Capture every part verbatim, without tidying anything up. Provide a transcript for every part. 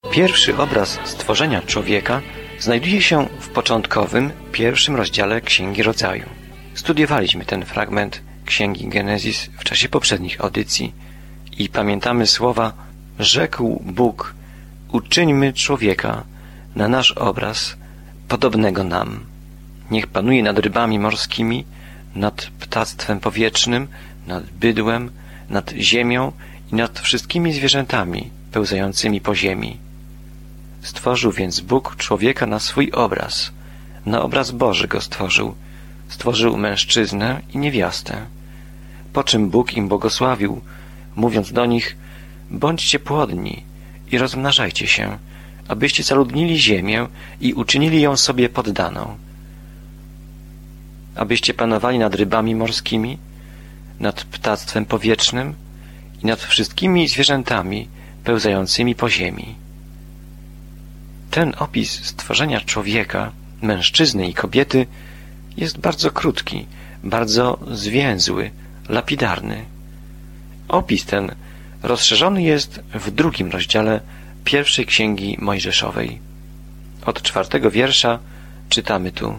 Pierwszy obraz stworzenia człowieka znajduje się w początkowym, pierwszym rozdziale Księgi Rodzaju. Studiowaliśmy ten fragment Księgi Genezis w czasie poprzednich audycji i pamiętamy słowa: rzekł Bóg, uczyńmy człowieka na nasz obraz, podobnego nam. Niech panuje nad rybami morskimi, nad ptactwem powietrznym, nad bydłem, nad ziemią i nad wszystkimi zwierzętami pełzającymi po ziemi. Stworzył więc Bóg człowieka na swój obraz. Na obraz Boży go stworzył. Stworzył mężczyznę i niewiastę. Po czym Bóg im błogosławił, mówiąc do nich: bądźcie płodni i rozmnażajcie się, abyście zaludnili ziemię i uczynili ją sobie poddaną. Abyście panowali nad rybami morskimi, nad ptactwem powietrznym i nad wszystkimi zwierzętami pełzającymi po ziemi. Ten opis stworzenia człowieka, mężczyzny i kobiety jest bardzo krótki, bardzo zwięzły, lapidarny. Opis ten rozszerzony jest w drugim rozdziale pierwszej Księgi Mojżeszowej. Od czwartego wiersza czytamy tu: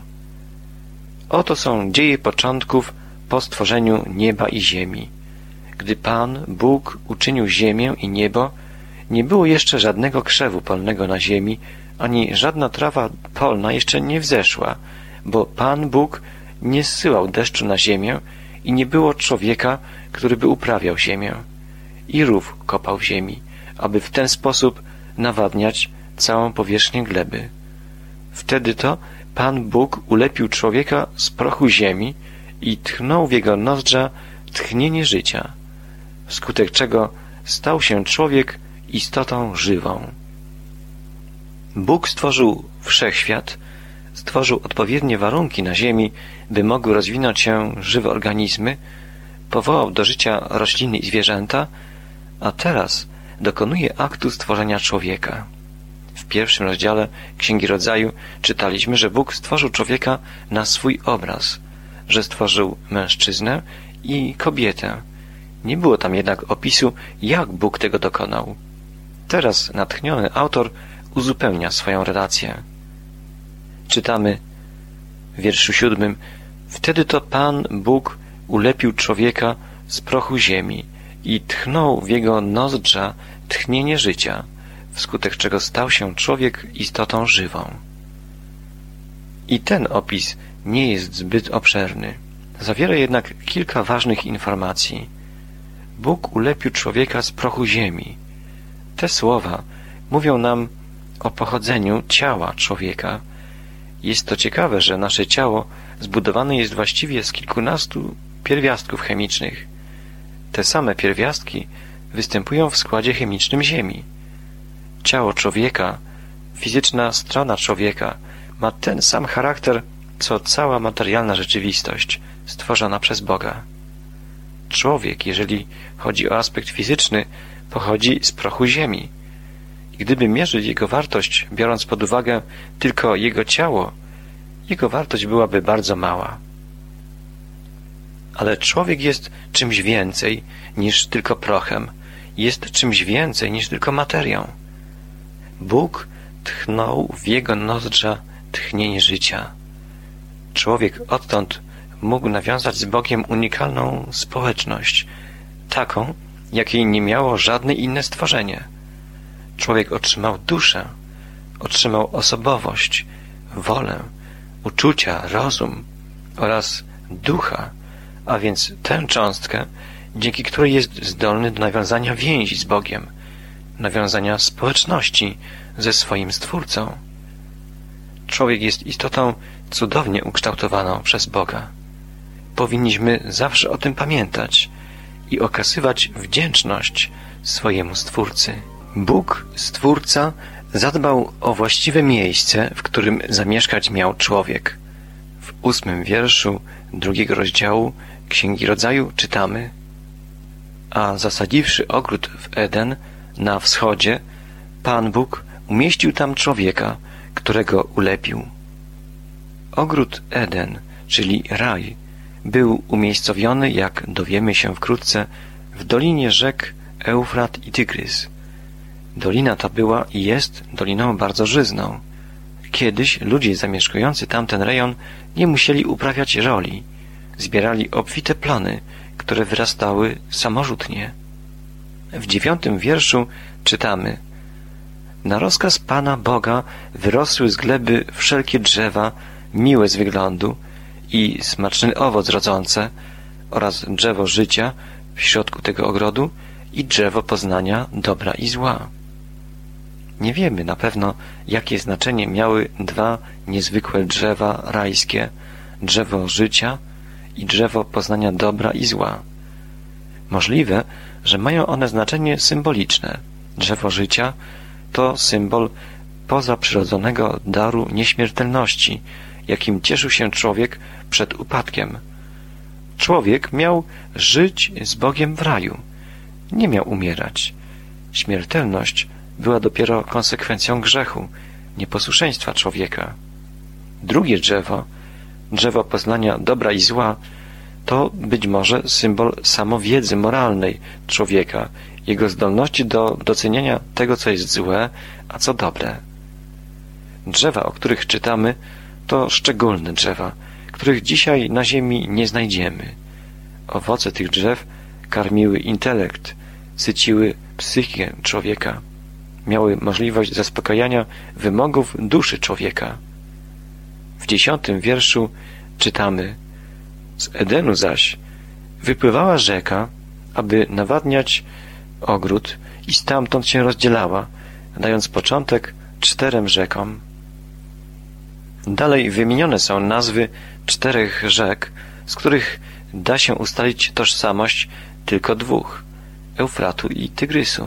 oto są dzieje początków po stworzeniu nieba i ziemi. Gdy Pan, Bóg, uczynił ziemię i niebo, nie było jeszcze żadnego krzewu polnego na ziemi, ani żadna trawa polna jeszcze nie wzeszła, bo Pan Bóg nie zsyłał deszczu na ziemię i nie było człowieka, który by uprawiał ziemię. I rów kopał w ziemi, aby w ten sposób nawadniać całą powierzchnię gleby. Wtedy to Pan Bóg ulepił człowieka z prochu ziemi i tchnął w jego nozdrza tchnienie życia, wskutek czego stał się człowiek istotą żywą. Bóg stworzył wszechświat, stworzył odpowiednie warunki na ziemi, by mogły rozwinąć się żywe organizmy, powołał do życia rośliny i zwierzęta, a teraz dokonuje aktu stworzenia człowieka. W pierwszym rozdziale Księgi Rodzaju czytaliśmy, że Bóg stworzył człowieka na swój obraz, że stworzył mężczyznę i kobietę. Nie było tam jednak opisu, jak Bóg tego dokonał. Teraz natchniony autor uzupełnia swoją relację. Czytamy w wierszu siódmym: wtedy to Pan Bóg ulepił człowieka z prochu ziemi i tchnął w jego nozdrza tchnienie życia, wskutek czego stał się człowiek istotą żywą. I ten opis nie jest zbyt obszerny. Zawiera jednak kilka ważnych informacji. Bóg ulepił człowieka z prochu ziemi. Te słowa mówią nam o pochodzeniu ciała człowieka. Jest to ciekawe, że nasze ciało zbudowane jest właściwie z kilkunastu pierwiastków chemicznych. Te same pierwiastki występują w składzie chemicznym Ziemi. Ciało człowieka, fizyczna strona człowieka ma ten sam charakter, co cała materialna rzeczywistość stworzona przez Boga. Człowiek, jeżeli chodzi o aspekt fizyczny, pochodzi z prochu ziemi. I gdyby mierzyć jego wartość, biorąc pod uwagę tylko jego ciało, jego wartość byłaby bardzo mała. Ale człowiek jest czymś więcej niż tylko prochem. Jest czymś więcej niż tylko materią. Bóg tchnął w jego nozdrza tchnienie życia. Człowiek odtąd mógł nawiązać z Bogiem unikalną społeczność, taką, jakiej nie miało żadne inne stworzenie. Człowiek otrzymał duszę, otrzymał osobowość, wolę, uczucia, rozum oraz ducha, a więc tę cząstkę, dzięki której jest zdolny do nawiązania więzi z Bogiem, nawiązania społeczności ze swoim Stwórcą. Człowiek jest istotą cudownie ukształtowaną przez Boga. Powinniśmy zawsze o tym pamiętać i okazywać wdzięczność swojemu Stwórcy. Bóg, Stwórca, zadbał o właściwe miejsce, w którym zamieszkać miał człowiek. W ósmym wierszu drugiego rozdziału Księgi Rodzaju czytamy: a zasadziwszy ogród w Eden na wschodzie, Pan Bóg umieścił tam człowieka, którego ulepił. Ogród Eden, czyli raj, był umiejscowiony, jak dowiemy się wkrótce, w dolinie rzek Eufrat i Tygrys. Dolina ta była i jest doliną bardzo żyzną. Kiedyś ludzie zamieszkujący tamten rejon nie musieli uprawiać roli. Zbierali obfite plony, które wyrastały samorzutnie. W dziewiątym wierszu czytamy: Na rozkaz Pana Boga wyrosły z gleby wszelkie drzewa, miłe z wyglądu i smaczny owoc rodzące, oraz drzewo życia w środku tego ogrodu i drzewo poznania dobra i zła. Nie wiemy na pewno, jakie znaczenie miały dwa niezwykłe drzewa rajskie, drzewo życia i drzewo poznania dobra i zła. Możliwe, że mają one znaczenie symboliczne. Drzewo życia to symbol pozaprzyrodzonego daru nieśmiertelności, jakim cieszył się człowiek przed upadkiem. Człowiek miał żyć z Bogiem w raju. Nie miał umierać. Śmiertelność była dopiero konsekwencją grzechu, nieposłuszeństwa człowieka. Drugie drzewo, drzewo poznania dobra i zła, to być może symbol samowiedzy moralnej człowieka, jego zdolności do doceniania tego, co jest złe, a co dobre. Drzewa, o których czytamy, to szczególne drzewa, których dzisiaj na ziemi nie znajdziemy. Owoce tych drzew karmiły intelekt, syciły psychikę człowieka, miały możliwość zaspokajania wymogów duszy człowieka. W dziesiątym wierszu czytamy: Z Edenu zaś wypływała rzeka, aby nawadniać ogród i stamtąd się rozdzielała, dając początek czterem rzekom. Dalej wymienione są nazwy czterech rzek, z których da się ustalić tożsamość tylko dwóch: Eufratu i Tygrysu.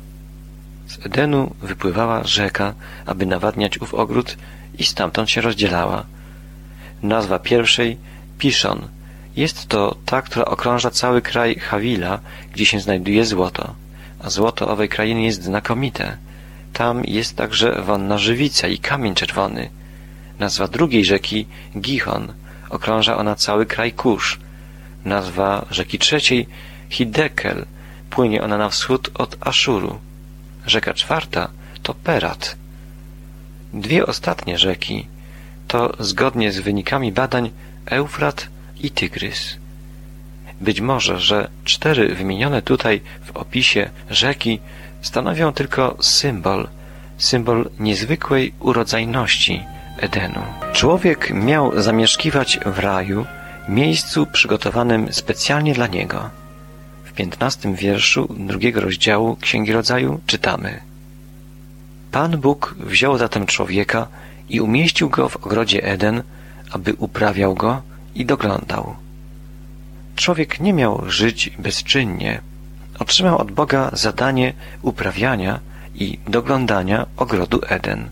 Z Edenu wypływała rzeka, aby nawadniać ów ogród i stamtąd się rozdzielała. Nazwa pierwszej Piszon. Jest to ta, która okrąża cały kraj Hawila, gdzie się znajduje złoto. A złoto owej krainy jest znakomite. Tam jest także wonna żywica i kamień czerwony. Nazwa drugiej rzeki Gihon. Okrąża ona cały kraj Kusz. Nazwa rzeki trzeciej Hidekel. Płynie ona na wschód od Aszuru. Rzeka czwarta to Perat. Dwie ostatnie rzeki to, zgodnie z wynikami badań, Eufrat i Tygrys. Być może, że cztery wymienione tutaj w opisie rzeki stanowią tylko symbol, symbol niezwykłej urodzajności Edenu. Człowiek miał zamieszkiwać w raju, miejscu przygotowanym specjalnie dla niego. W piętnastym wierszu drugiego rozdziału Księgi Rodzaju czytamy: Pan Bóg wziął zatem człowieka i umieścił go w ogrodzie Eden, aby uprawiał go i doglądał. Człowiek nie miał żyć bezczynnie. Otrzymał od Boga zadanie uprawiania i doglądania ogrodu Eden.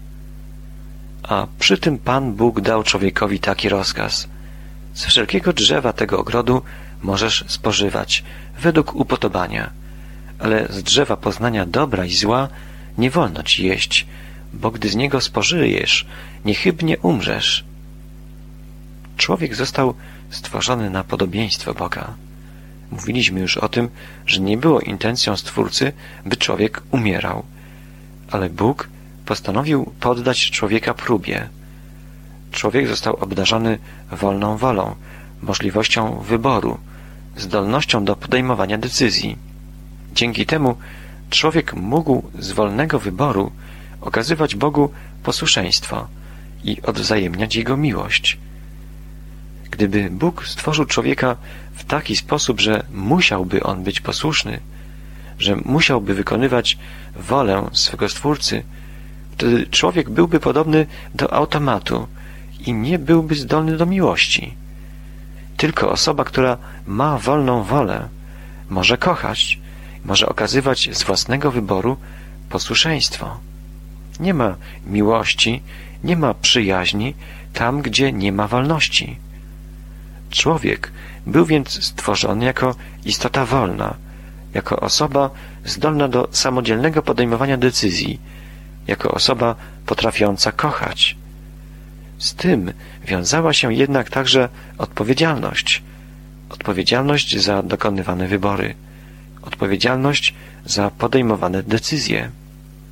A przy tym Pan Bóg dał człowiekowi taki rozkaz: z wszelkiego drzewa tego ogrodu możesz spożywać według upodobania, ale z drzewa poznania dobra i zła nie wolno ci jeść, bo gdy z niego spożyjesz, niechybnie umrzesz. Człowiek został stworzony na podobieństwo Boga. Mówiliśmy już o tym, że nie było intencją Stwórcy, by człowiek umierał, ale Bóg postanowił poddać człowieka próbie. Człowiek został obdarzony wolną wolą, możliwością wyboru, zdolnością do podejmowania decyzji. Dzięki temu człowiek mógł z wolnego wyboru okazywać Bogu posłuszeństwo i odwzajemniać Jego miłość. Gdyby Bóg stworzył człowieka w taki sposób, że musiałby on być posłuszny, że musiałby wykonywać wolę swego Stwórcy, wtedy człowiek byłby podobny do automatu i nie byłby zdolny do miłości. Tylko osoba, która ma wolną wolę, może kochać, może okazywać z własnego wyboru posłuszeństwo. Nie ma miłości, nie ma przyjaźni tam, gdzie nie ma wolności. Człowiek był więc stworzony jako istota wolna, jako osoba zdolna do samodzielnego podejmowania decyzji, jako osoba potrafiąca kochać. Z tym wiązała się jednak także odpowiedzialność. Odpowiedzialność za dokonywane wybory. Odpowiedzialność za podejmowane decyzje.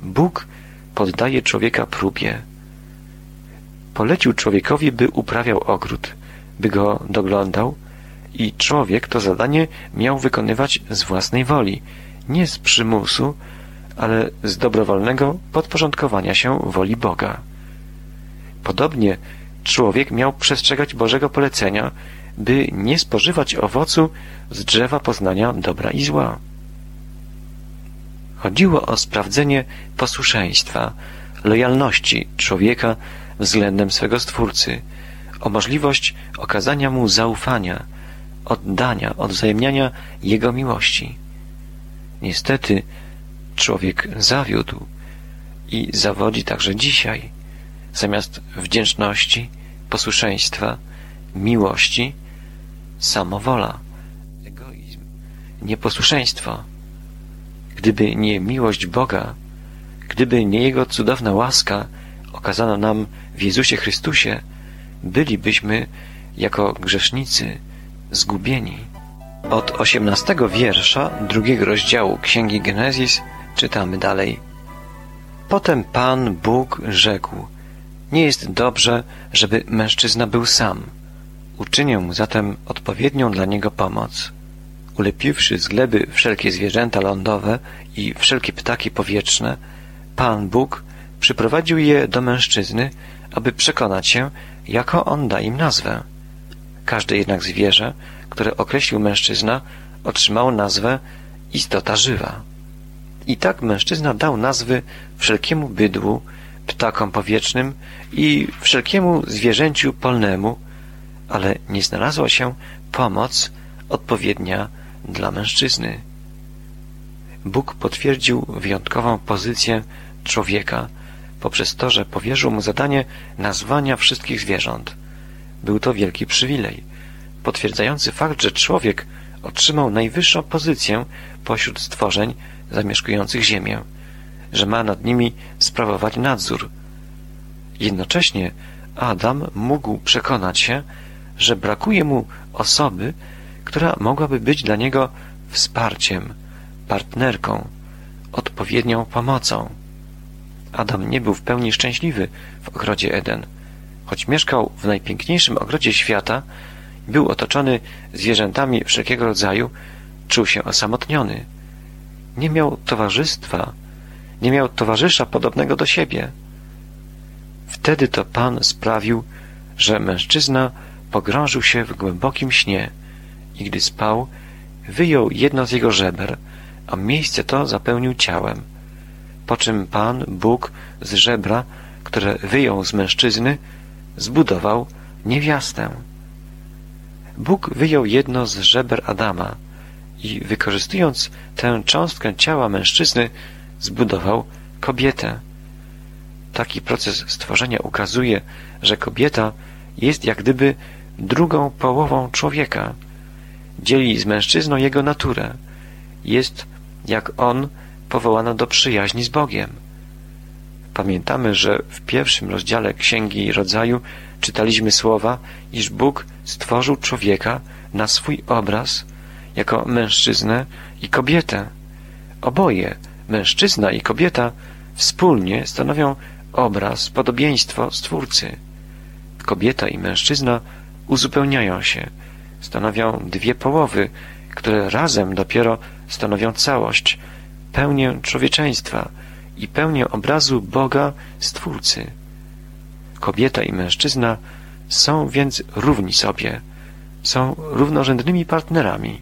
Bóg poddaje człowieka próbie. Polecił człowiekowi, by uprawiał ogród, by go doglądał i człowiek to zadanie miał wykonywać z własnej woli, nie z przymusu, ale z dobrowolnego podporządkowania się woli Boga. Podobnie człowiek miał przestrzegać Bożego polecenia, by nie spożywać owocu z drzewa poznania dobra i zła. Chodziło o sprawdzenie posłuszeństwa, lojalności człowieka względem swego Stwórcy, o możliwość okazania mu zaufania, oddania, odwzajemniania Jego miłości. Niestety człowiek zawiódł i zawodzi także dzisiaj. Zamiast wdzięczności, posłuszeństwa, miłości, samowola, egoizm, nieposłuszeństwo. Gdyby nie miłość Boga, gdyby nie Jego cudowna łaska okazana nam w Jezusie Chrystusie, bylibyśmy jako grzesznicy zgubieni. Od osiemnastego wiersza drugiego rozdziału Księgi Genezis czytamy dalej. Potem Pan Bóg rzekł: nie jest dobrze, żeby mężczyzna był sam. Uczynię mu zatem odpowiednią dla niego pomoc. Ulepiwszy z gleby wszelkie zwierzęta lądowe i wszelkie ptaki powietrzne, Pan Bóg przyprowadził je do mężczyzny, aby przekonać się, jaką on da im nazwę. Każde jednak zwierzę, które określił mężczyzna, otrzymało nazwę istota żywa. I tak mężczyzna dał nazwy wszelkiemu bydłu, ptakom powietrznym i wszelkiemu zwierzęciu polnemu, ale nie znalazła się pomoc odpowiednia dla mężczyzny. Bóg potwierdził wyjątkową pozycję człowieka poprzez to, że powierzył mu zadanie nazwania wszystkich zwierząt. Był to wielki przywilej, potwierdzający fakt, że człowiek otrzymał najwyższą pozycję pośród stworzeń zamieszkujących ziemię, że ma nad nimi sprawować nadzór. Jednocześnie Adam mógł przekonać się, że brakuje mu osoby, która mogłaby być dla niego wsparciem, partnerką, odpowiednią pomocą. Adam nie był w pełni szczęśliwy w ogrodzie Eden. Choć mieszkał w najpiękniejszym ogrodzie świata, był otoczony zwierzętami wszelkiego rodzaju, czuł się osamotniony. Nie miał towarzystwa, nie miał towarzysza podobnego do siebie. Wtedy to Pan sprawił, że mężczyzna pogrążył się w głębokim śnie i gdy spał, wyjął jedno z jego żeber, a miejsce to zapełnił ciałem. Po czym Pan Bóg z żebra, które wyjął z mężczyzny, zbudował niewiastę. Bóg wyjął jedno z żeber Adama i wykorzystując tę cząstkę ciała mężczyzny, zbudował kobietę. Taki proces stworzenia ukazuje, że kobieta jest jak gdyby drugą połową człowieka. Dzieli z mężczyzną jego naturę. Jest, jak on, powołana do przyjaźni z Bogiem. Pamiętamy, że w pierwszym rozdziale Księgi Rodzaju czytaliśmy słowa, iż Bóg stworzył człowieka na swój obraz jako mężczyznę i kobietę. Oboje, mężczyzna i kobieta, wspólnie stanowią obraz, podobieństwo Stwórcy. Kobieta i mężczyzna uzupełniają się, stanowią dwie połowy, które razem dopiero stanowią całość, pełnię człowieczeństwa i pełnię obrazu Boga Stwórcy. Kobieta i mężczyzna są więc równi sobie, są równorzędnymi partnerami.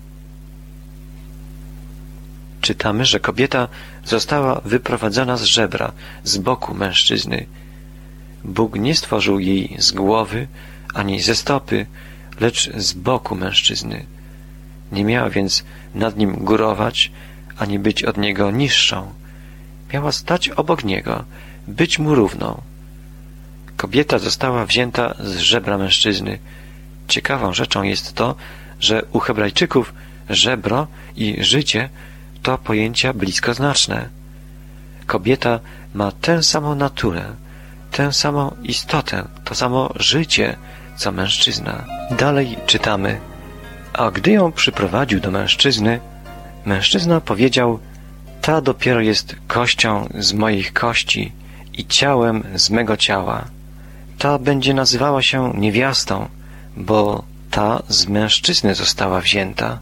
Czytamy, że kobieta została wyprowadzona z żebra, z boku mężczyzny. Bóg nie stworzył jej z głowy, ani ze stopy, lecz z boku mężczyzny. Nie miała więc nad nim górować, ani być od niego niższą. Miała stać obok niego, być mu równą. Kobieta została wzięta z żebra mężczyzny. Ciekawą rzeczą jest to, że u Hebrajczyków żebro i życie to pojęcia bliskoznaczne. Kobieta ma tę samą naturę, tę samą istotę, to samo życie, co mężczyzna. Dalej czytamy: a gdy ją przyprowadził do mężczyzny, mężczyzna powiedział: Ta dopiero jest kością z moich kości i ciałem z mego ciała. Ta będzie nazywała się niewiastą, bo ta z mężczyzny została wzięta.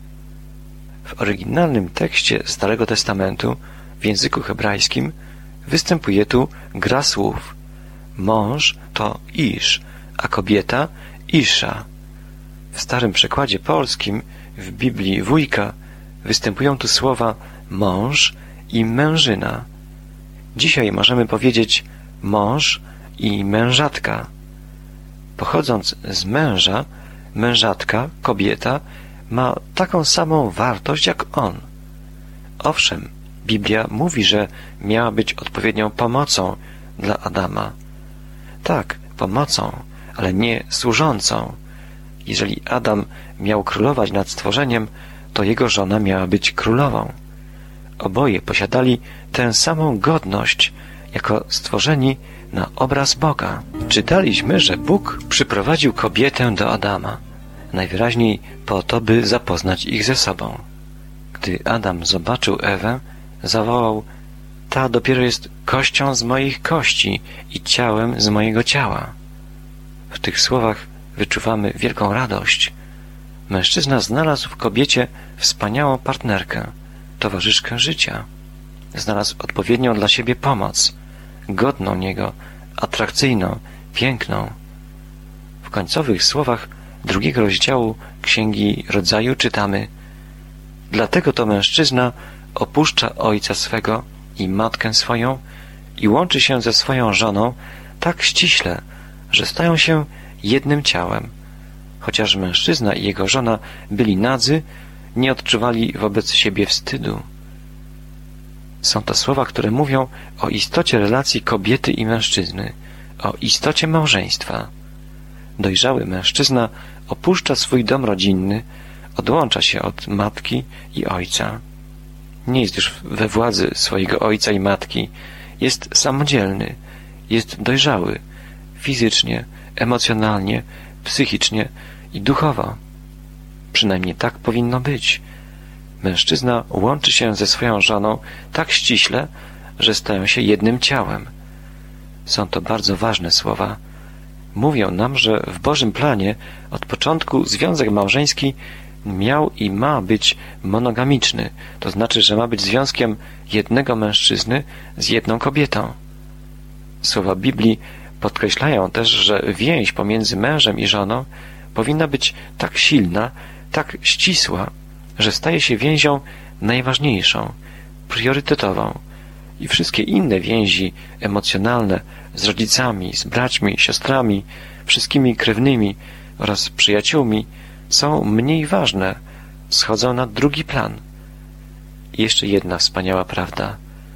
W oryginalnym tekście Starego Testamentu w języku hebrajskim występuje tu gra słów. Mąż to Isz, a kobieta Isza. W starym przekładzie polskim, w Biblii Wujka, występują tu słowa mąż i mężyna. Dzisiaj możemy powiedzieć mąż i mężatka. Pochodząc z męża, mężatka, kobieta, ma taką samą wartość jak on. Owszem, Biblia mówi, że miała być odpowiednią pomocą dla Adama. Tak, pomocą, ale nie służącą. Jeżeli Adam miał królować nad stworzeniem, to jego żona miała być królową. Oboje posiadali tę samą godność, jako stworzeni na obraz Boga. Czytaliśmy, że Bóg przyprowadził kobietę do Adama, najwyraźniej po to, by zapoznać ich ze sobą. Gdy Adam zobaczył Ewę, zawołał: ta dopiero jest kością z moich kości i ciałem z mojego ciała. W tych słowach wyczuwamy wielką radość. Mężczyzna znalazł w kobiecie wspaniałą partnerkę, towarzyszkę życia. Znalazł odpowiednią dla siebie pomoc, godną niego, atrakcyjną, piękną. W końcowych słowach drugiego rozdziału Księgi Rodzaju czytamy: dlatego to mężczyzna opuszcza ojca swego i matkę swoją i łączy się ze swoją żoną tak ściśle, że stają się jednym ciałem. Chociaż mężczyzna i jego żona byli nadzy, nie odczuwali wobec siebie wstydu. Są to słowa, które mówią o istocie relacji kobiety i mężczyzny, o istocie małżeństwa. Dojrzały mężczyzna opuszcza swój dom rodzinny, odłącza się od matki i ojca. Nie jest już we władzy swojego ojca i matki, jest samodzielny, jest dojrzały fizycznie, emocjonalnie, psychicznie i duchowo. Przynajmniej tak powinno być. Mężczyzna łączy się ze swoją żoną tak ściśle, że stają się jednym ciałem. Są to bardzo ważne słowa. Mówią nam, że w Bożym planie od początku związek małżeński miał i ma być monogamiczny, to znaczy, że ma być związkiem jednego mężczyzny z jedną kobietą. Słowa Biblii podkreślają też, że więź pomiędzy mężem i żoną powinna być tak silna, tak ścisła, że staje się więzią najważniejszą, priorytetową i wszystkie inne więzi emocjonalne z rodzicami, z braćmi, siostrami, wszystkimi krewnymi oraz przyjaciółmi są mniej ważne, schodzą na drugi plan. I jeszcze jedna wspaniała prawda.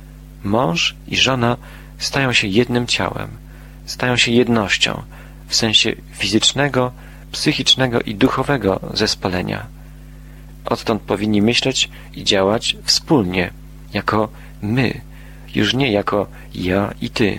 Mąż i żona stają się jednym ciałem, stają się jednością w sensie fizycznego, psychicznego i duchowego zespolenia. Odtąd powinni myśleć i działać wspólnie, jako my, już nie jako ja i ty.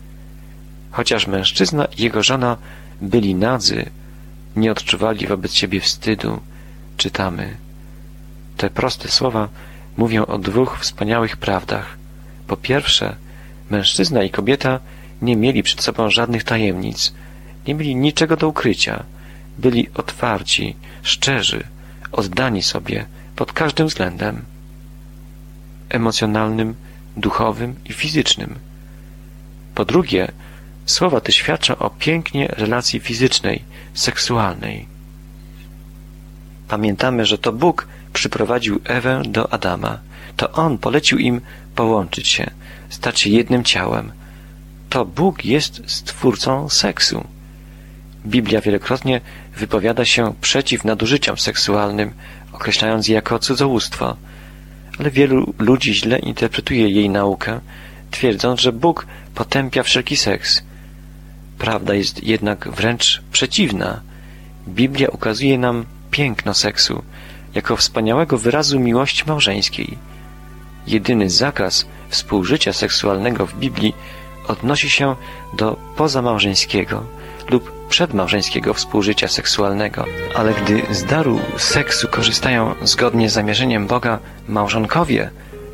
Chociaż mężczyzna i jego żona byli nadzy, nie odczuwali wobec siebie wstydu, czytamy. Te proste słowa mówią o dwóch wspaniałych prawdach. Po pierwsze, mężczyzna i kobieta nie mieli przed sobą żadnych tajemnic, nie mieli niczego do ukrycia, byli otwarci, szczerzy, oddani sobie pod każdym względem emocjonalnym, duchowym i fizycznym. Po drugie, słowa te świadczą o pięknie relacji fizycznej, seksualnej. Pamiętamy, że to Bóg przyprowadził Ewę do Adama. To On polecił im połączyć się, stać się jednym ciałem. To Bóg jest stwórcą seksu. Biblia wielokrotnie wypowiada się przeciw nadużyciom seksualnym, określając je jako cudzołóstwo. Ale wielu ludzi źle interpretuje jej naukę, twierdząc, że Bóg potępia wszelki seks. Prawda jest jednak wręcz przeciwna. Biblia ukazuje nam piękno seksu jako wspaniałego wyrazu miłości małżeńskiej. Jedyny zakaz współżycia seksualnego w Biblii odnosi się do pozamałżeńskiego lub przedmałżeńskiego współżycia seksualnego. Ale gdy z daru seksu korzystają zgodnie z zamierzeniem Boga małżonkowie,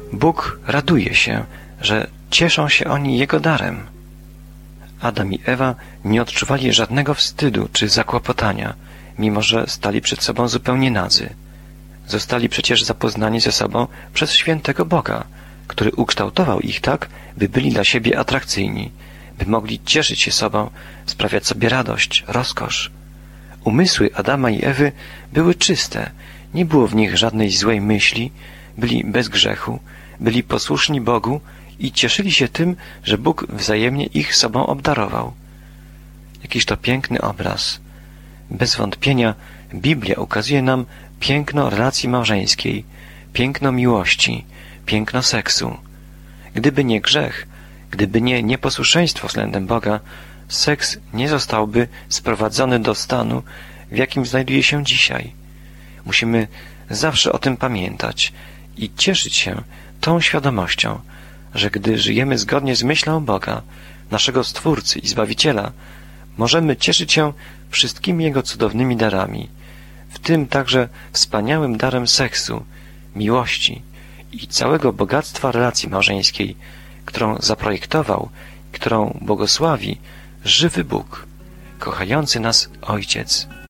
Bóg raduje się, że cieszą się oni Jego darem. Adam i Ewa nie odczuwali żadnego wstydu czy zakłopotania, mimo że stali przed sobą zupełnie nadzy. Zostali przecież zapoznani ze sobą przez świętego Boga, który ukształtował ich tak, by byli dla siebie atrakcyjni, by mogli cieszyć się sobą, sprawiać sobie radość, rozkosz. Umysły Adama i Ewy były czyste, nie było w nich żadnej złej myśli, byli bez grzechu, byli posłuszni Bogu i cieszyli się tym, że Bóg wzajemnie ich sobą obdarował. Jakiż to piękny obraz. Bez wątpienia Biblia ukazuje nam piękno relacji małżeńskiej, piękno miłości, piękno seksu. Gdyby nie grzech, gdyby nie nieposłuszeństwo względem Boga, seks nie zostałby sprowadzony do stanu, w jakim znajduje się dzisiaj. Musimy zawsze o tym pamiętać i cieszyć się tą świadomością, że gdy żyjemy zgodnie z myślą Boga, naszego Stwórcy i Zbawiciela, możemy cieszyć się wszystkimi Jego cudownymi darami, w tym także wspaniałym darem seksu, miłości i całego bogactwa relacji małżeńskiej, którą zaprojektował, którą błogosławi żywy Bóg, kochający nas Ojciec.